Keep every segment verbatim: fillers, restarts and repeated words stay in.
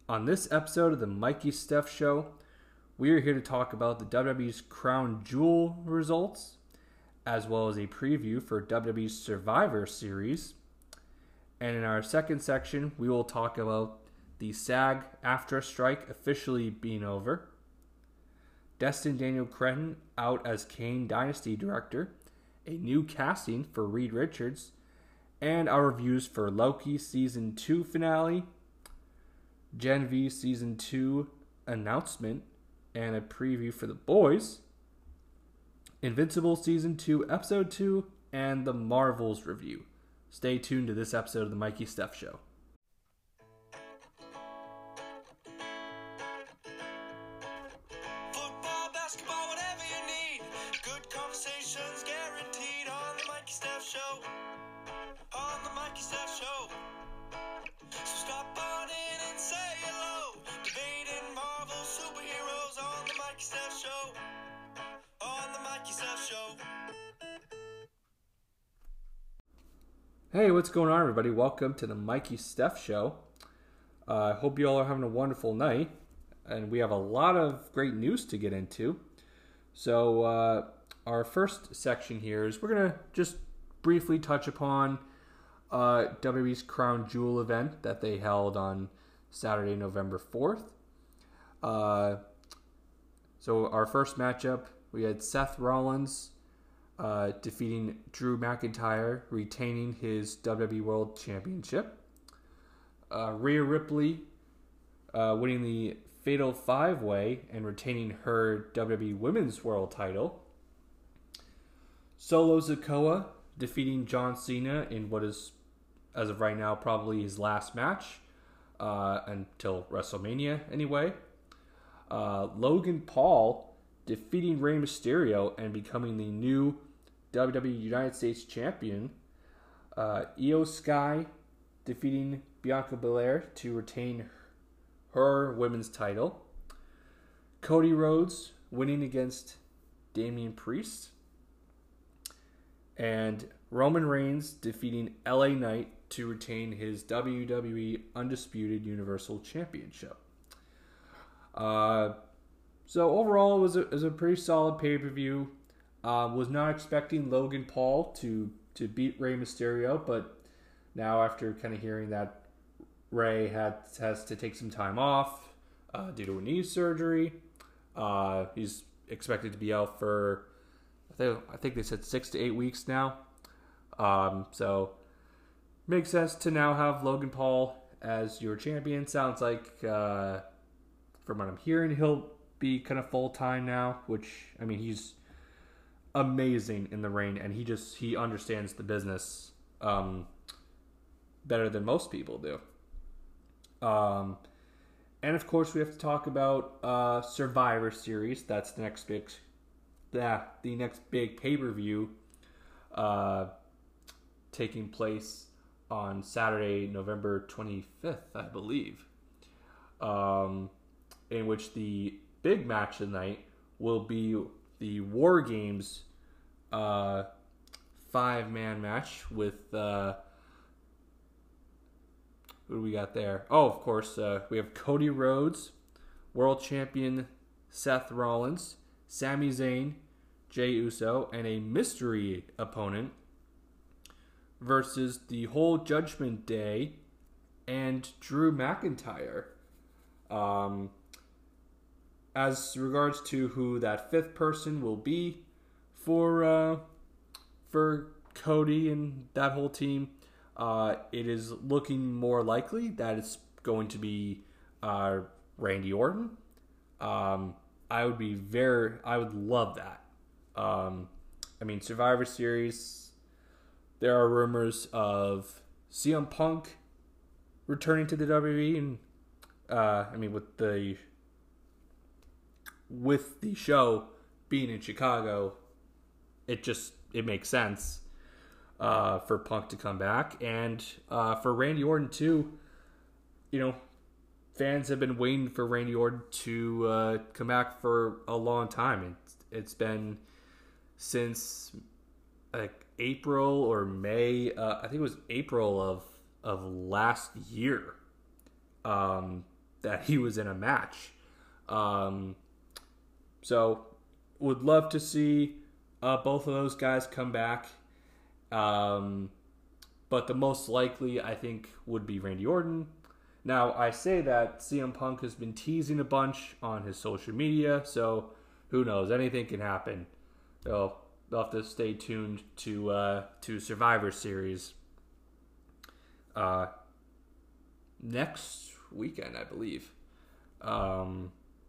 On this episode of the Mikey Steph Show, we are here to talk about the W W E's Crown Jewel results, as well as a preview for W W E's Survivor Series. And in our second section, we will talk about the SAG-AFTRA strike officially being over, Destin Daniel Cretton out as Kane Dynasty Director, a new casting for Reed Richards, and our reviews for Loki Season two finale, Gen V Season two announcement, and a preview for The Boys, Invincible Season two Episode two, and the Marvels review. Stay tuned to this episode of the Mikey Steph Show. Football, basketball, whatever you need. Good conversations guaranteed on the Mikey Steph Show. On the Mikey Steph Show. So stop on in and say hello. Debating Marvel superheroes on the Mikey Steph Show. On the Mikey Steph Show. Hey, what's going on, everybody? Welcome to the Mikey Steph Show. I uh, hope you all are having a wonderful night, and we have a lot of great news to get into. So, uh, our first section here is we're going to just briefly touch upon uh, W W E's Crown Jewel event that they held on Saturday, November fourth. Uh, so, our first matchup, we had Seth Rollins Uh, defeating Drew McIntyre, retaining his W W E World Championship. Uh, Rhea Ripley uh, winning the Fatal five way and retaining her W W E Women's World title. Solo Sikoa defeating John Cena in what is, as of right now, probably his last match uh, until WrestleMania anyway. Uh, Logan Paul defeating Rey Mysterio and becoming the new W W E United States Champion. Uh, Io Sky defeating Bianca Belair to retain her women's title. Cody Rhodes winning against Damian Priest. And Roman Reigns defeating L A Knight to retain his W W E Undisputed Universal Championship. Uh... So overall, it was a, it was a pretty solid pay-per-view. Uh, was not expecting Logan Paul to, to beat Rey Mysterio, but now after kind of hearing that Rey had has to take some time off uh, due to a knee surgery, uh, he's expected to be out for I think I think they said six to eight weeks now. Um, so makes sense to now have Logan Paul as your champion. Sounds like uh, from what I'm hearing, he'll be kind of full-time now, which, I mean, he's amazing in the ring, and he just, he understands the business um, better than most people do. Um, and, of course, we have to talk about uh, Survivor Series. That's the next big, yeah, the next big pay-per-view uh, taking place on Saturday, November twenty-fifth, I believe, um, in which the big match tonight will be the War Games uh, five-man match with, uh, who do we got there? Oh, of course, uh, we have Cody Rhodes, World Champion Seth Rollins, Sami Zayn, Jey Uso, and a mystery opponent versus the whole Judgment Day and Drew McIntyre. Um... As regards to who that fifth person will be for uh, for Cody and that whole team, uh, it is looking more likely that it's going to be uh, Randy Orton. Um, I would be very, I would love that. Um, I mean, Survivor Series, there are rumors of C M Punk returning to the W W E, and uh, I mean with the with the show being in Chicago, it just, it makes sense uh, for Punk to come back. And uh, for Randy Orton, too, you know, fans have been waiting for Randy Orton to uh, come back for a long time. It's, it's been since like April or May. Uh, I think it was April of of last year. Um, that he was in a match. Um, so would love to see uh, both of those guys come back. Um, but the most likely, I think, would be Randy Orton. Now, I say that C M Punk has been teasing a bunch on his social media, so who knows? Anything can happen. So they'll have to stay tuned to uh, to Survivor Series uh, next weekend, I believe. Um,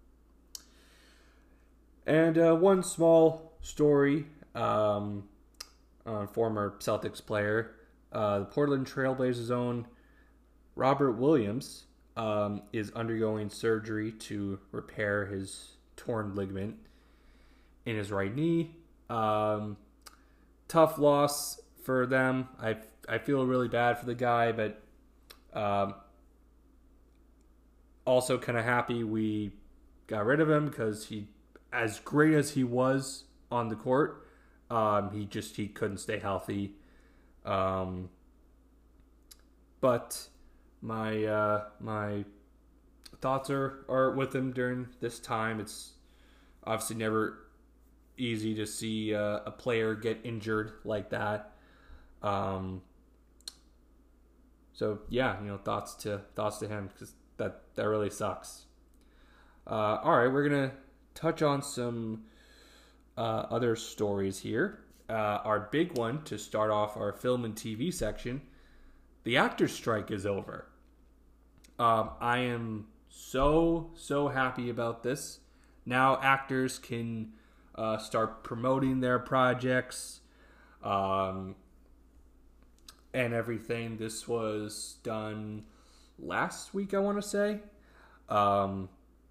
and uh, one small story um, on former Celtics player, uh, the Portland Trailblazers' own Robert Williams um, is undergoing surgery to repair his torn ligament in his right knee. Um, tough loss for them. I I feel really bad for the guy, but um, also kind of happy we got rid of him because he, as great as he was on the court, um, he just he couldn't stay healthy. Um, but my uh, my thoughts are, are with him during this time. It's obviously never easy to see uh, a player get injured like that. Um, so yeah, you know, thoughts to thoughts to him because that that really sucks. Uh, all right, we're gonna touch on some uh, other stories here. Uh, our big one to start off our film and T V section: the actors' strike is over. Um, I am so so happy about this. Now actors can uh, start promoting their projects um, and everything. This was done last week, I want to say, um,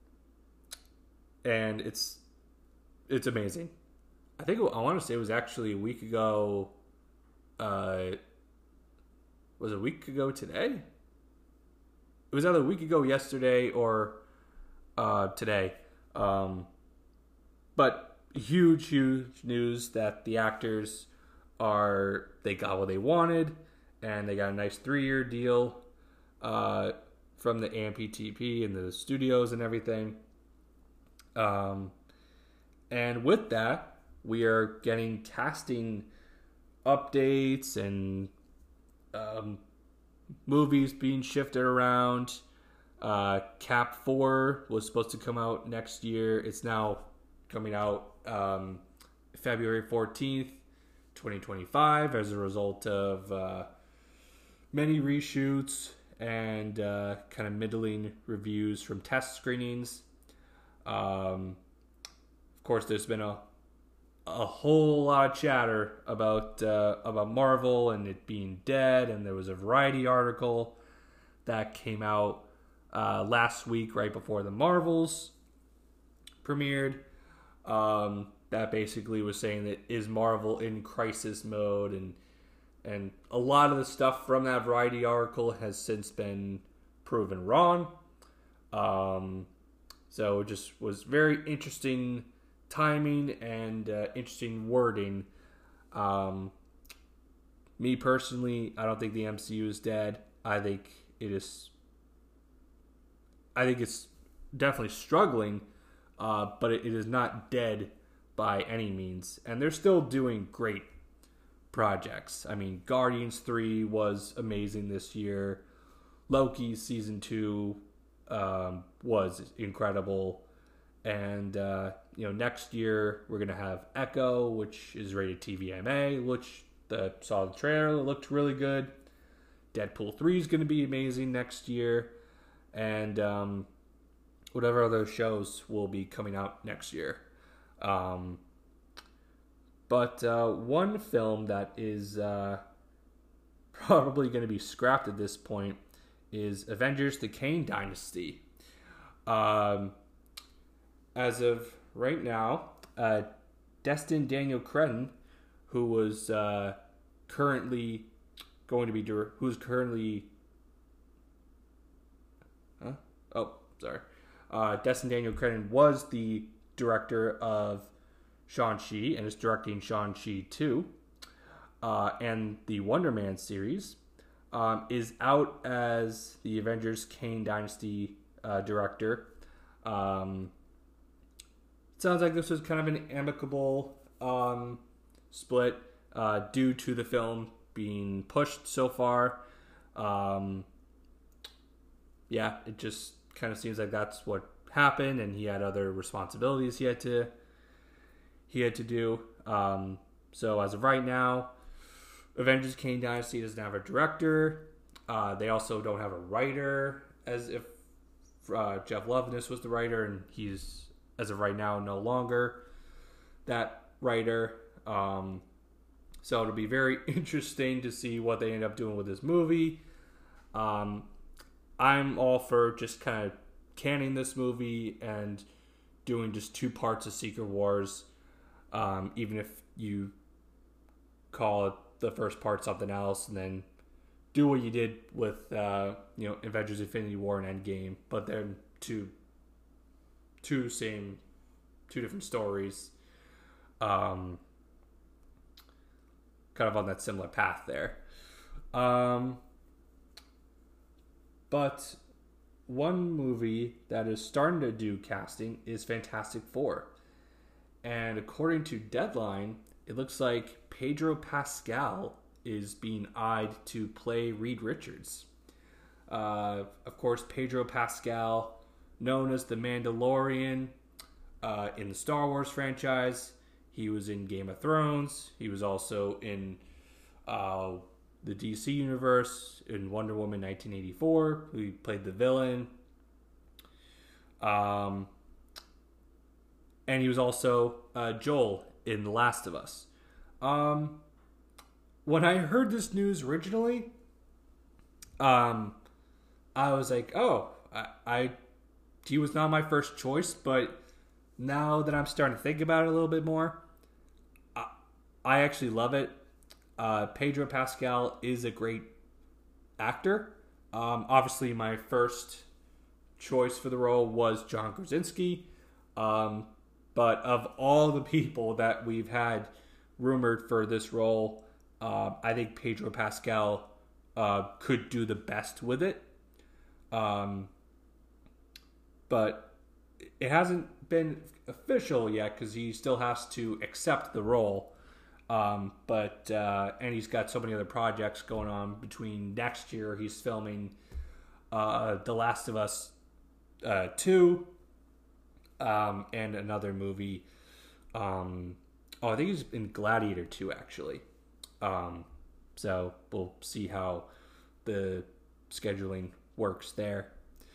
and it's it's amazing. I think I want to say it was actually a week ago. Uh, was it a week ago today? It was either a week ago yesterday or uh, today. Um, but huge, huge news that the actors are, they got what they wanted and they got a nice three-year deal uh, from the A M P T P and the studios and everything. Um, and with that, we are getting casting updates and um, movies being shifted around. Uh, Cap four was supposed to come out next year. It's now coming out um, February fourteenth, twenty twenty-five as a result of uh, many reshoots and uh, kind of middling reviews from test screenings. Um, of course, there's been a a whole lot of chatter about uh, about Marvel and it being dead, and there was a Variety article that came out uh, last week right before the Marvels premiered um, that basically was saying that is Marvel in crisis mode, and and a lot of the stuff from that Variety article has since been proven wrong. Um, so it just was very interesting timing and uh, interesting wording. Um, me personally, I don't think the M C U is dead. I think it is. I think it's definitely struggling, uh, but it, it is not dead by any means, and they're still doing great projects. I mean, Guardians three was amazing this year. Loki season two um, was incredible. And, uh, you know, next year we're going to have Echo, which is rated T V M A, which the saw the trailer, it looked really good. Deadpool three is going to be amazing next year. And um, whatever other shows will be coming out next year. Um, but uh, one film that is uh, probably going to be scrapped at this point is Avengers: The Kang Dynasty. Um... As of right now, uh, Destin Daniel Cretton, who was uh, currently going to be who's currently, huh? Oh, sorry, uh, Destin Daniel Cretton was the director of Shang-Chi and is directing Shang-Chi two, uh, and the Wonder Man series um, is out as the Avengers: Kang Dynasty uh, director. Um, sounds like this was kind of an amicable um, split uh, due to the film being pushed so far. Um, yeah, it just kind of seems like that's what happened, and he had other responsibilities he had to he had to do. Um, so as of right now, Avengers: Kang Dynasty doesn't have a director. Uh, they also don't have a writer, as if uh, Jeff Loveness was the writer, and he's, as of right now, no longer that writer. Um, so it'll be very interesting to see what they end up doing with this movie. Um, I'm all for just kind of canning this movie and doing just two parts of Secret Wars, um, even if you call it the first part something else, and then do what you did with uh, you know Avengers: Infinity War and Endgame, but they're two two same two different stories, um, kind of on that similar path there. Um, but one movie that is starting to do casting is Fantastic Four. And according to Deadline, it looks like Pedro Pascal is being eyed to play Reed Richards. Uh, of course, Pedro Pascal, known as the Mandalorian uh, in the Star Wars franchise. He was in Game of Thrones. He was also in uh, the D C universe in Wonder Woman nineteen eighty-four. He played the villain. Um, and he was also uh, Joel in The Last of Us. Um, when I heard this news originally, um, I was like, oh, I, I he was not my first choice, but now that I'm starting to think about it a little bit more, I, I actually love it. Uh, Pedro Pascal is a great actor. Um, obviously, my first choice for the role was John Krasinski. Um, but of all the people that we've had rumored for this role, uh, I think Pedro Pascal uh, could do the best with it. Um, but it hasn't been official yet because he still has to accept the role. Um, but uh, and he's got so many other projects going on between next year. He's filming uh, The Last of Us uh, two um, and another movie. Um, oh, I think he's in Gladiator two actually. Um, so we'll see how the scheduling works there.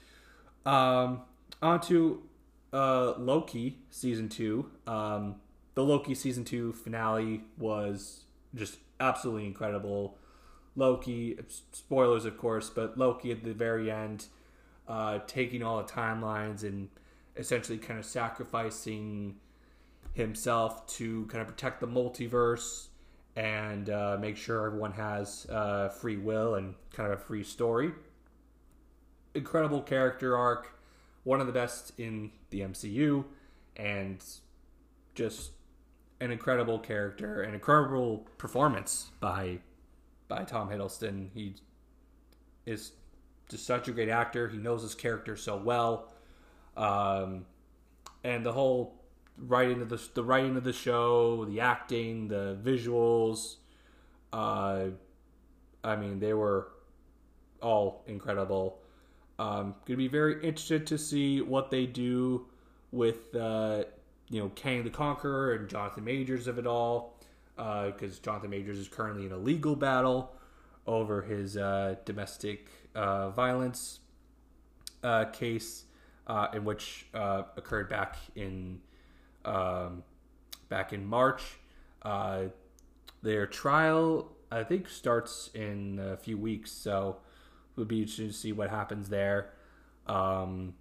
Um, on to uh, Loki season two. Um, The Loki season two finale was just absolutely incredible. Loki, spoilers of course, but Loki at the very end, uh, taking all the timelines and essentially kind of sacrificing himself to kind of protect the multiverse and uh, make sure everyone has uh, free will and kind of a free story. Incredible character arc, one of the best in the M C U, and just an incredible character, an incredible performance by by Tom Hiddleston. He is just such a great actor. He knows his character so well, um, and the whole writing of the the writing of the show, the acting, the visuals. Uh, I mean, they were all incredible. Um, gonna be very interested to see what they do with. Uh, you know, Kang the Conqueror and Jonathan Majors of it all, because uh, Jonathan Majors is currently in a legal battle over his uh, domestic uh, violence uh, case, uh, in which uh, occurred back in um, back in March. Uh, their trial, I think, starts in a few weeks, so it would be interesting to see what happens there. Um,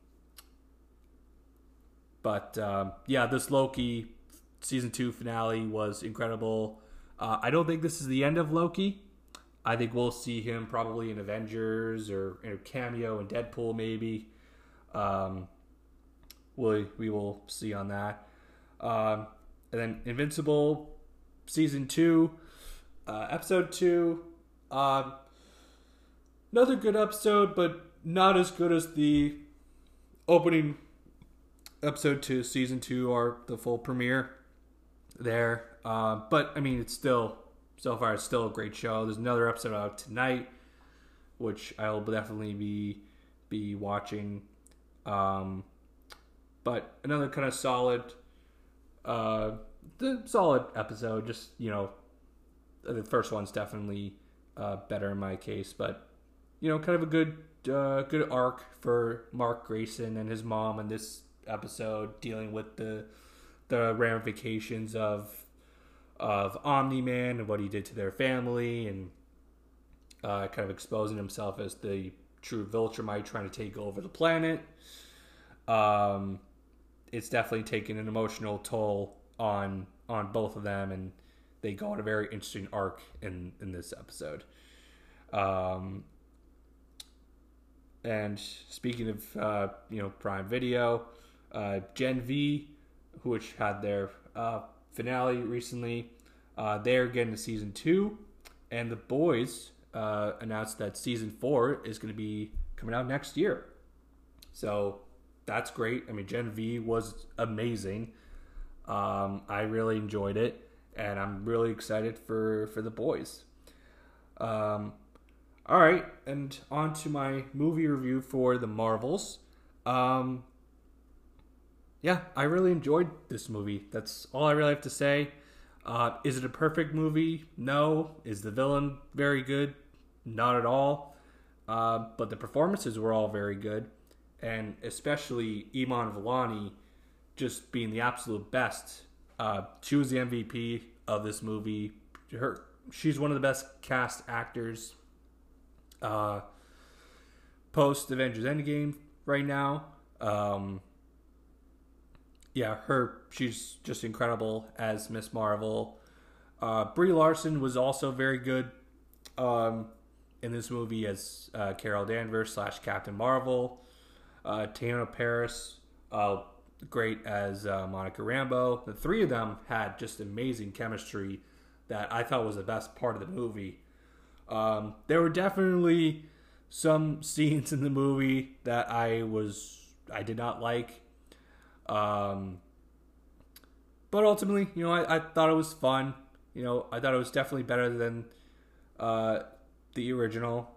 But, um, yeah, this Loki season two finale was incredible. Uh, I don't think this is the end of Loki. I think we'll see him probably in Avengers or in a cameo in Deadpool maybe. Um, we, we will see on that. Um, and then Invincible season two, uh, episode two. Um, another good episode, but not as good as the opening episode to season two or the full premiere there. Uh, but I mean, it's still so far it's still a great show. There's another episode out tonight, which I'll definitely be be watching. Um, but another kind of solid, uh, the solid episode. Just you know, the first one's definitely uh, better in my case, but you know, kind of a good uh, good arc for Mark Grayson and his mom in this episode, dealing with the the ramifications of of Omni-Man and what he did to their family, and uh, kind of exposing himself as the true Viltrumite trying to take over the planet. Um, it's definitely taken an emotional toll on on both of them, and they go on a very interesting arc in, in this episode. Um, and speaking of uh, you know Prime Video, uh, Gen V, which had their uh, finale recently, uh, they're getting to season two, and The Boys uh, announced that season four is going to be coming out next year. So that's great. I mean, Gen V was amazing. Um, I really enjoyed it, and I'm really excited for, for The Boys. Um, all right, and on to my movie review for The Marvels. Um, yeah, I really enjoyed this movie. That's all I really have to say. Uh, is it a perfect movie? No. Is the villain very good? Not at all. Uh, but the performances were all very good. And especially Iman Vellani just being the absolute best. Uh, she was the M V P of this movie. Her, she's one of the best cast actors uh, post Avengers Endgame right now. Um, yeah, her she's just incredible as Miss Marvel. Uh, Brie Larson was also very good um, in this movie as uh, Carol Danvers slash Captain Marvel. Uh, Teyonah Parris, uh, great as uh, Monica Rambeau. The three of them had just amazing chemistry that I thought was the best part of the movie. Um, there were definitely some scenes in the movie that I was I did not like. Um, but ultimately, you know, I, I thought it was fun. You know, I thought it was definitely better than uh, the original.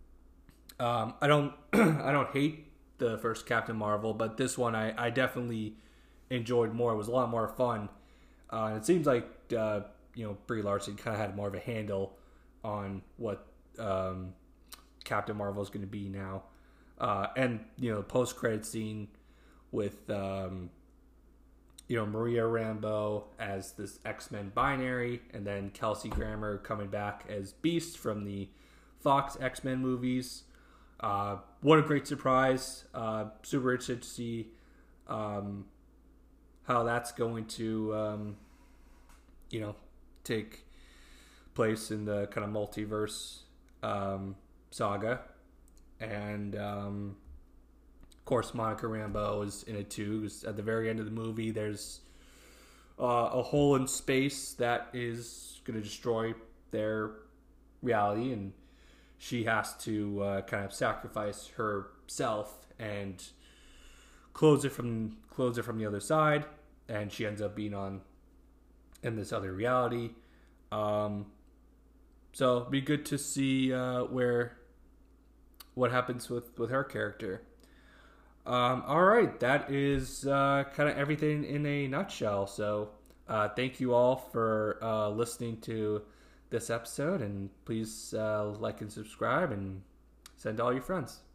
Um, I don't I don't hate the first Captain Marvel, but this one I, I definitely enjoyed more. It was a lot more fun. Uh, and it seems like uh, you know Brie Larson kind of had more of a handle on what um, Captain Marvel is going to be now. Uh, and you know, the post credit scene with um, you know Maria Rambeau as this X-Men binary, and then Kelsey Grammer coming back as Beast from the Fox X-Men movies. Uh, what a great surprise. Uh, super interested to see um, how that's going to, um, you know, take place in the kind of multiverse um, saga. And, um, of course, Monica Rambeau is in it too. At the very end of the movie, there's uh, a hole in space that is going to destroy their reality, and she has to uh, kind of sacrifice herself and close it from close it from the other side, and she ends up being on in this other reality. Um, so it'd be good to see uh, where what happens with, with her character. Um, all right, that is uh, kind of everything in a nutshell. So uh, thank you all for uh, listening to this episode, and please uh, like and subscribe and send to all your friends.